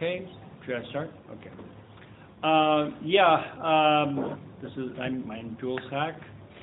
Okay, should I start? Okay. I'm Jules Hack.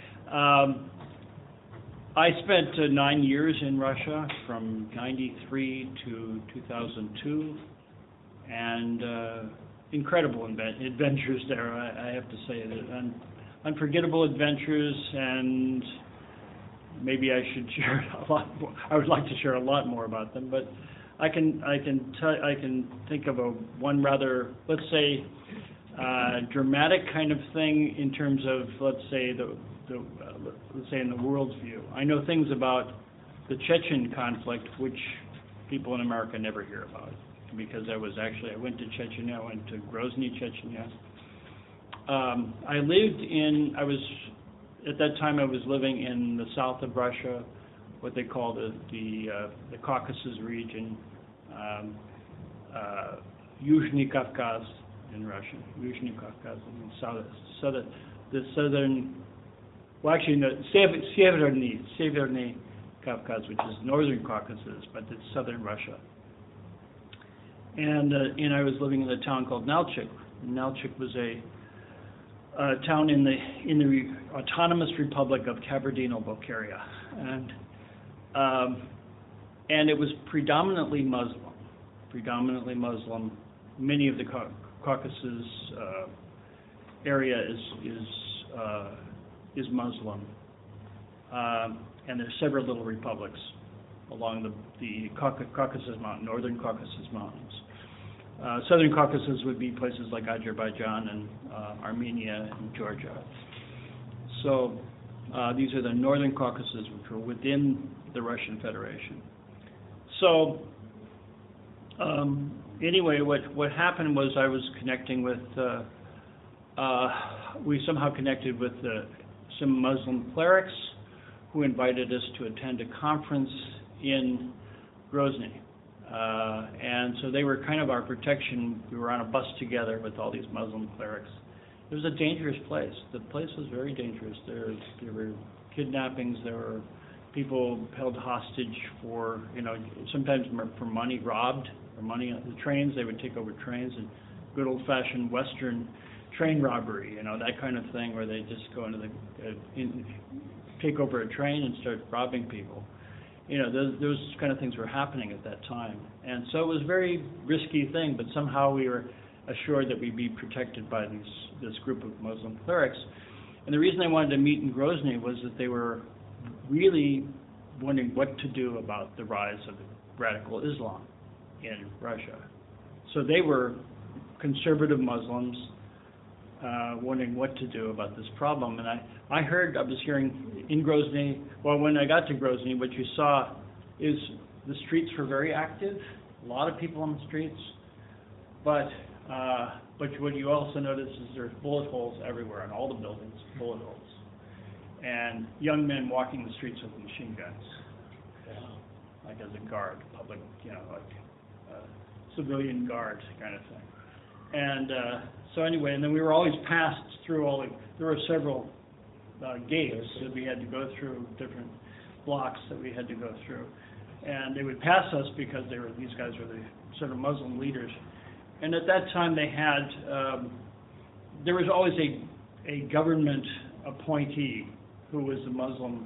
I spent 9 years in Russia from '93 to 2002, and incredible adventures there. I have to say that unforgettable adventures, and maybe I should share a lot more. I would like to share a lot more about them, but I can think of one rather, let's say, dramatic kind of thing in terms of, let's say in the world's view. I know things about the Chechen conflict which people in America never hear about, because I went to Chechnya, I went to Grozny, Chechnya. At that time I was living in the south of Russia, what they call the Caucasus region, Yuzhny Kavkaz in Russian, Yuzhny Kavkaz, Severny Kavkaz, which is northern Caucasus, but it's southern Russia. And I was living in a town called Nalchik. Nalchik was a town in the autonomous Republic of Kabardino-Balkaria, and it was predominantly Muslim. Many of the Caucasus area is Muslim, and there's several little republics along the Caucasus Mountain, northern Caucasus Mountains. Southern Caucasus would be places like Azerbaijan and Armenia and Georgia. So these are the northern Caucasus, which were within the Russian Federation. So anyway, what happened was I was connecting with, we somehow connected with some Muslim clerics who invited us to attend a conference in Grozny. And so they were kind of our protection. We were on a bus together with all these Muslim clerics. It was a dangerous place. The place was very dangerous. There were kidnappings. There were people held hostage for, sometimes for money, robbed for money on the trains. They would take over trains, and good old-fashioned Western train robbery, that kind of thing, where they just go into take over a train and start robbing people. Those kind of things were happening at that time. And so it was a very risky thing, but somehow we were assured that we'd be protected by this group of Muslim clerics. And the reason they wanted to meet in Grozny was that they were really wondering what to do about the rise of radical Islam in Russia. So they were conservative Muslims wondering what to do about this problem. And I was hearing in Grozny, when I got to Grozny, what you saw is the streets were very active, a lot of people on the streets, but what you also notice is there's bullet holes everywhere in all the buildings, bullet holes, and young men walking the streets with machine guns, like as a guard, public, like civilian guard kind of thing. And so anyway, and then we were always passed through there were several gates that we had to go through, different blocks that we had to go through. And they would pass us because these guys were the sort of Muslim leaders. And at that time they had, there was always a government appointee who was the Muslim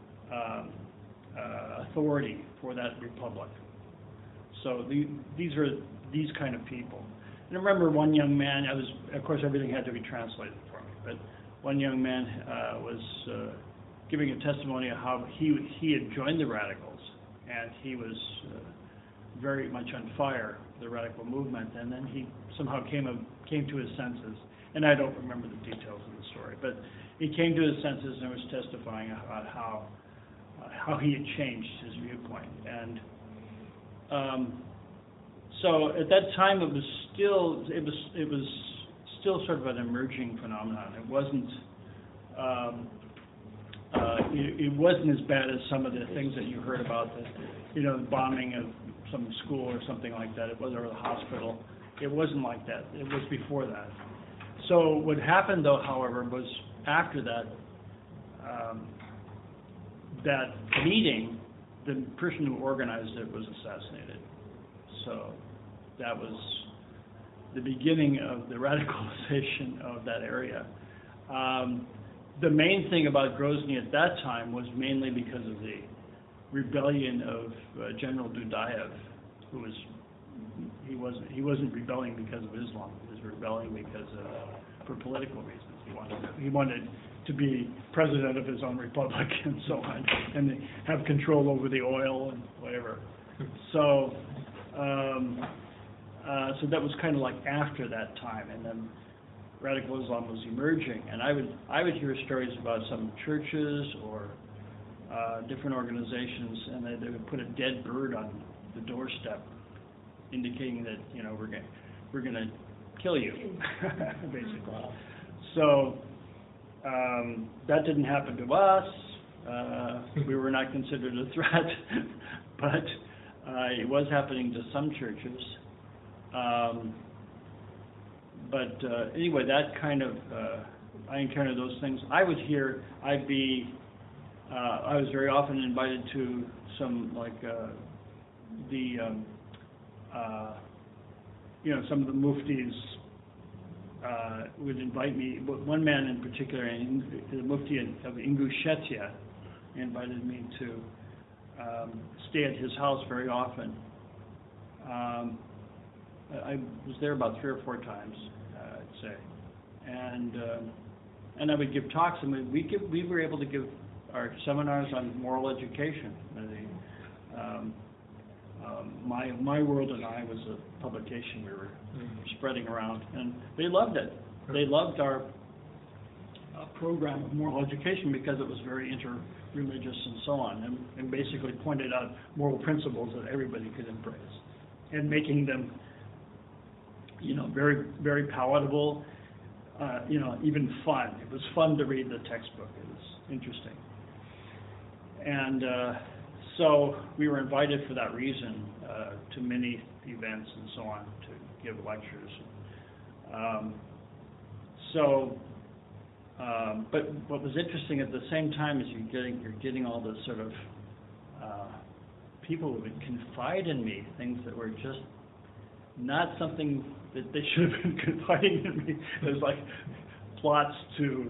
authority for that republic. So these were these kind of people. And I remember one young man, of course everything had to be translated for me, but one young man was giving a testimony of how he had joined the radicals, and he was very much on fire, the radical movement, and then he somehow came to his senses. And I don't remember the details of the story, but he came to his senses and was testifying about how he had changed his viewpoint. And so at that time, it was still sort of an emerging phenomenon. It wasn't as bad as some of the things that you heard about, the bombing of some school or something like that. It wasn't, or the hospital. It wasn't like that. It was before that. So what happened, though, however, was after that meeting, the person who organized it was assassinated. So that was the beginning of the radicalization of that area. The main thing about Grozny at that time was mainly because of the rebellion of General Dudayev, who was he wasn't rebelling because of Islam. He was rebelling because for political reasons. He wanted to be president of his own republic and so on, and have control over the oil and whatever. So that was kind of like after that time, and then radical Islam was emerging. And I would hear stories about some churches or different organizations, and they would put a dead bird on the doorstep, indicating that we're going to kill you, basically. So that didn't happen to us. We were not considered a threat, but it was happening to some churches. But anyway, that kind of I encountered those things. I was very often invited to some some of the muftis would invite me. One man in particular, the mufti of Ingushetia, invited me to stay at his house very often. I was there about 3 or 4 times, I'd say, and I would give talks, and we were able to give our seminars on moral education. My World and I was a publication we were spreading around, and they loved it. They loved our program of moral education because it was very interreligious and so on, and basically pointed out moral principles that everybody could embrace, and making them, very, very palatable, even fun. It was fun to read the textbook. It was interesting. And so we were invited for that reason to many events and so on, to give lectures. But what was interesting at the same time is you're getting all this sort of people who would confide in me things that were just not something that they should have been confiding in me. It was like plots to,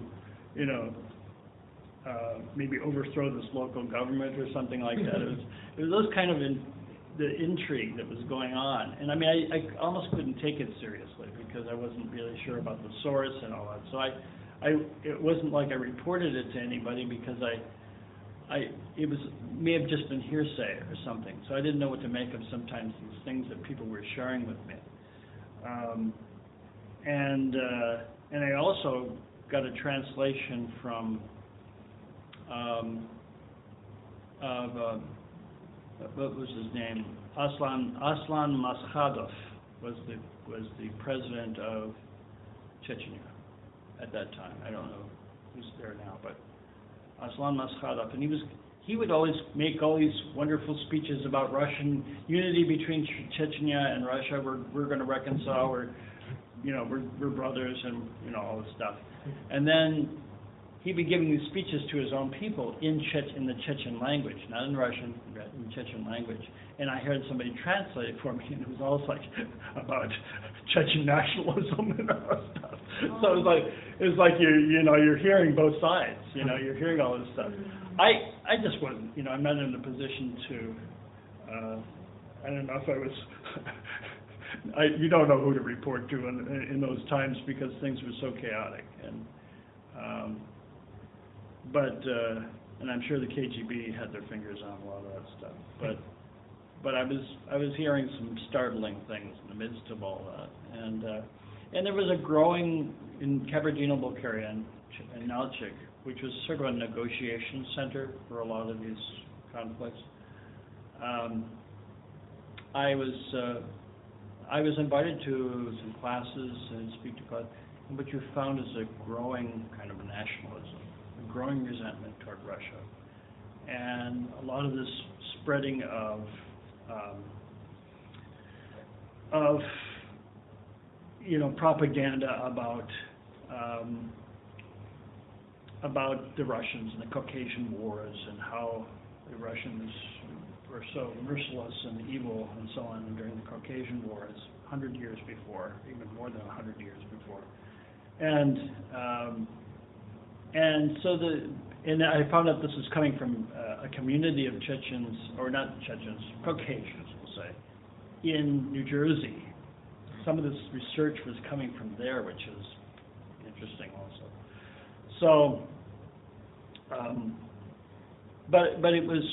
maybe overthrow this local government or something like that. It was those kind of the intrigue that was going on. And I mean, I almost couldn't take it seriously because I wasn't really sure about the source and all that. So it wasn't like I reported it to anybody because it may have just been hearsay or something. So I didn't know what to make of sometimes these things that people were sharing with me. And I also got a translation from what was his name? Aslan Maskhadov was the president of Chechnya at that time. I don't know who's there now, but Aslan Maskhadov, and he would always make all these wonderful speeches about Russian unity between Chechnya and Russia. We're going to reconcile. We're brothers, and all this stuff. And then he'd be giving these speeches to his own people in the Chechen language, not in Russian, in Chechen language. And I heard somebody translate it for me, and it was all like about Chechen nationalism and all that stuff. So it was like you're hearing both sides. You're hearing all this stuff. I just wasn't. I'm not in a position to. I don't know if I was. You don't know who to report to in those times because things were so chaotic, and I'm sure the KGB had their fingers on a lot of that stuff. But I was hearing some startling things in the midst of all that, and there was a growing in Kabardino-Balkaria and Nalchik, which was sort of a negotiation center for a lot of these conflicts. I was invited to some classes and speak to classes, and what you found is a growing kind of nationalism, a growing resentment toward Russia, and a lot of this spreading of propaganda about the Russians and the Caucasian Wars and how the Russians were so merciless and evil and so on during the Caucasian Wars, 100 years before, even more than 100 years before. And I found out this was coming from a community of Chechens, or not Chechens, Caucasians, we'll say, in New Jersey. Some of this research was coming from there, which is interesting also. So, but it was.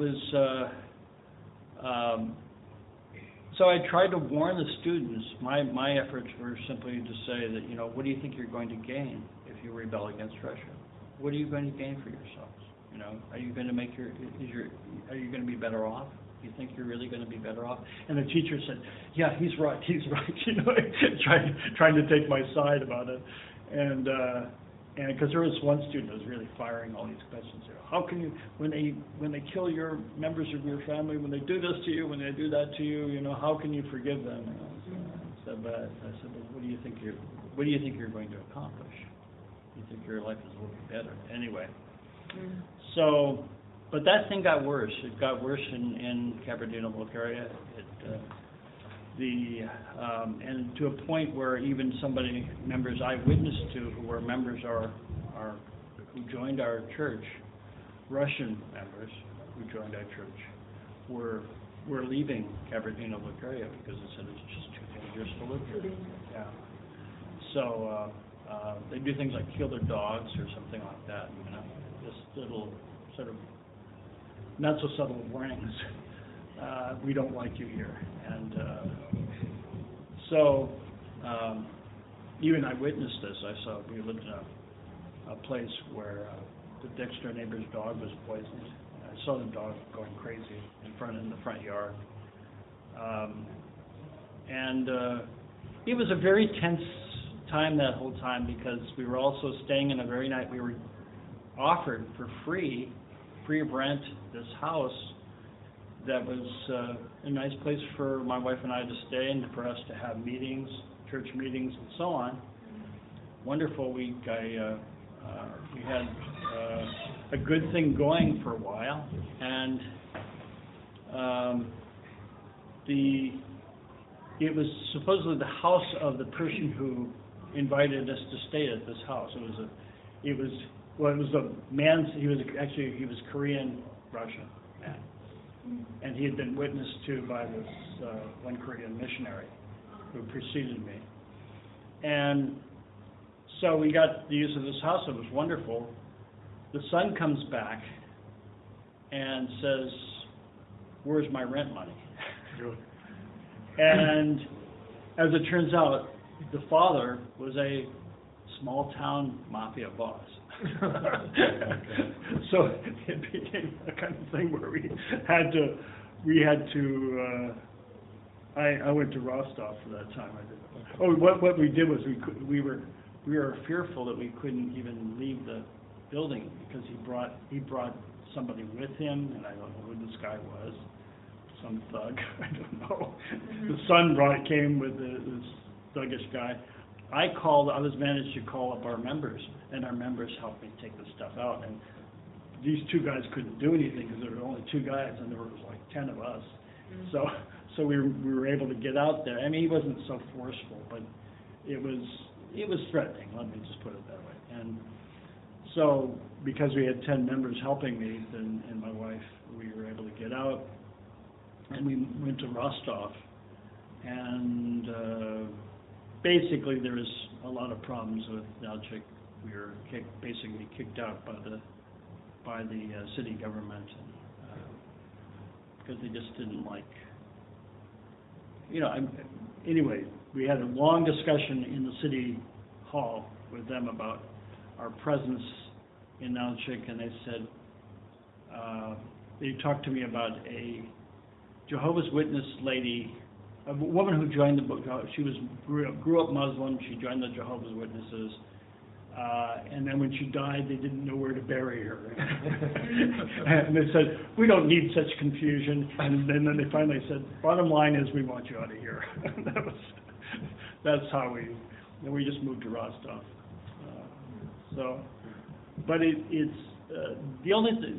So I tried to warn the students. My efforts were simply to say that, you know, what do you think you're going to gain if you rebel against Russia? What are you going to gain for yourselves? You know, are you going to make are you going to be better off? Do you think you're really going to be better off? And the teacher said, yeah, he's right, you know, trying to take my side about it. And because there was one student who was really firing all these questions. How can you, when they kill your members of your family, when they do this to you, when they do that to you, you know, how can you forgive them? And I said, well, what do you think you're going to accomplish? You think your life is a little bit better? Anyway, so, but that thing got worse. It got worse in Kabardino-Balkaria. And to a point where even members I witnessed to, who were members who joined our church, Russian members who joined our church, were leaving Kabardino-Balkaria because they said it's just too dangerous to live here. Yeah. So they do things like kill their dogs or something like that. You know, just little sort of not so subtle warnings. We don't like you here. And so even I witnessed this. We lived in a place where the next door neighbor's dog was poisoned. I saw the dog going crazy in the front yard. And it was a very tense time that whole time, because we were also staying in we were offered for free of rent, this house that was a nice place for my wife and I to stay and for us to have meetings, church meetings, and so on. Wonderful week. We had a good thing going for a while, and it was supposedly the house of the person who invited us to stay at this house. It was a man. He was Korean Russian man. And he had been witnessed to by this one Korean missionary who preceded me. And so we got the use of this house. It was wonderful. The son comes back and says, "Where's my rent money?" And as it turns out, the father was a small town mafia boss. So it became a kind of thing where I went to Rostov for that time. What we did was we were fearful that we couldn't even leave the building, because he brought somebody with him, and I don't know who this guy was, some thug, I don't know. The son came with this thuggish guy. I managed to call up our members, and our members helped me take the stuff out. And these two guys couldn't do anything because there were only two guys, and there was like 10 of us. So we were able to get out there. I mean, he wasn't so forceful, but it was threatening. Let me just put it that way. And so because we had 10 members helping me, and my wife, we were able to get out, and we went to Rostov, and basically, there was a lot of problems with Nalchik. We were basically kicked out by the city government, because they just didn't like. Anyway, we had a long discussion in the city hall with them about our presence in Nalchik, and they said they talked to me about a Jehovah's Witness lady. A woman who joined she grew up Muslim. She joined the Jehovah's Witnesses, and then when she died, they didn't know where to bury her. And they said, "We don't need such confusion." And then they finally said, "Bottom line is, we want you out of here." That's how we just moved to Rostov. But it's the only